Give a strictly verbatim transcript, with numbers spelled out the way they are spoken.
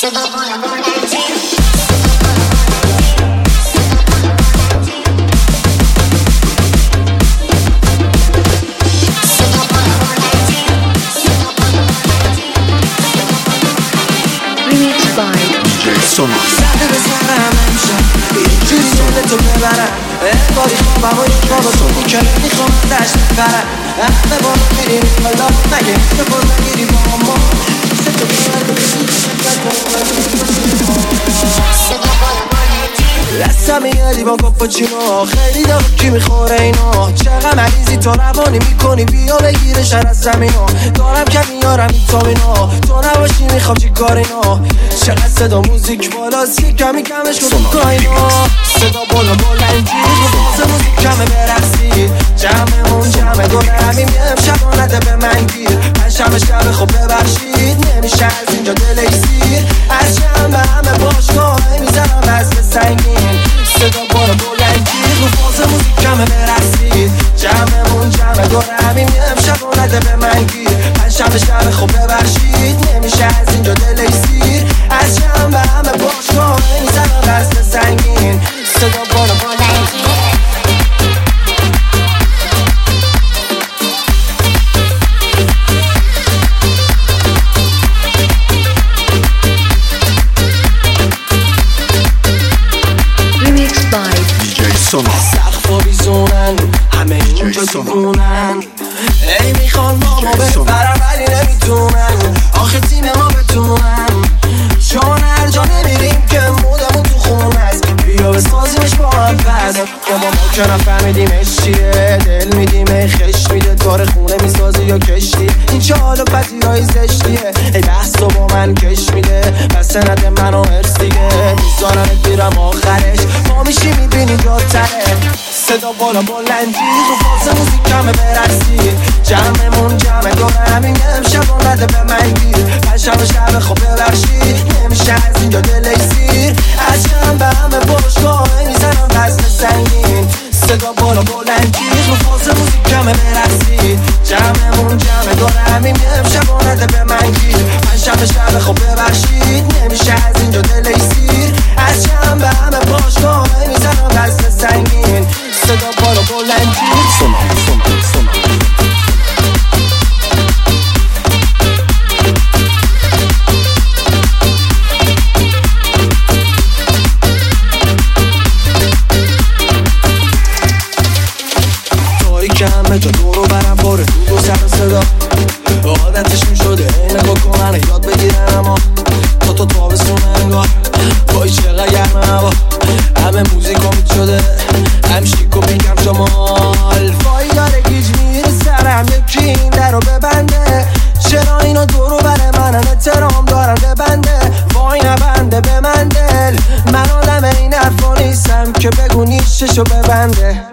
سرده بزنم امشب اینجوری دلتو ببرم انگاری خوابم و یک خواب تو که میخوام دشت ببرم همه با میریم حالا مگه بپر نگیری با ما ستو دستم میادی با کپاچینو خیلی داغ کی میخوره اینا چقدر مریضی تو روانی میکنی بیا بگیره شر از زمینا دارم که میارم این تابینا تو نباشی میخوام چی کار اینا چقدر صدا موزیک بالاست که کمی کمش کن تو کاینا صدا بالا بلندی باز موزیک کمه برقصی جمعمون جمعه دور همین امشب نده به من گیر من شب شب خوب ببخشید نمیشه از اینجا دلش سیر از شنبه همه باشگاه میزنم وزن سنگین صدا بالا بلندی رو فاز موزیک کمه برقصید جمعمون جمعه دور همین امشب نده به من گیر من شب شب خوب ببخشید نمیشه از اینجا دلش سیر از شنبه همه باشگاه میزنم وزن سنگین صدا بالا بلندی سقفا بیزونن همه اینجا دیوونن ای میخوان با ما ببرن ولی نمیتونن آخه تیم ما بتونن چون هر جا نمیریم که مودمون تو خون هست بیا بسازیمش با هم پس ما ما که نفهمیدیمش چیه دل میدیم ای خش میده داره خونه میسازی یا کشتی این چه حال و پذیرایی زشتیه ای بحث و با من کش میده پس سند من و هرس دیگه میزانمت بیرم آخرش ما میشی میبینی جاتره صدا بالا بلندی رو فاز موزیک کمه برقصی جمعمون جمعه دور همین امشب نده به من گیر من شب شب خوب ببخشید نمیشه از اینجا دلش سیر از شنبه همه باشگاه میزنم وزن سنگین صدا بالا بلندی رو فاز موزیک کمه برقصی جمعمون جمعه دور همین امشب نده به من گیر من شب شب خوب ببخشید نمیشه از اینجا دلش سیر از شنبه همه باشگاه میزنم وزن سنگین صدا بالا بلندی سونا سونا سونا تایی که همه جا دورو برم باره دو سر صدا عادتش میشده نگاه کنن یاد بگیرن اما تا تو تابستونه انگار وای چقدر گرمه هوا همه موزیک امید شده هم شیک و بیکم شمال وای داره گیج میره سرم یکی این در رو ببنده چرا اینا دورو بره منم احترام دارن ببنده وای نبنده به من دل من آدم این حرفا نیستم که بگو نیششو ببنده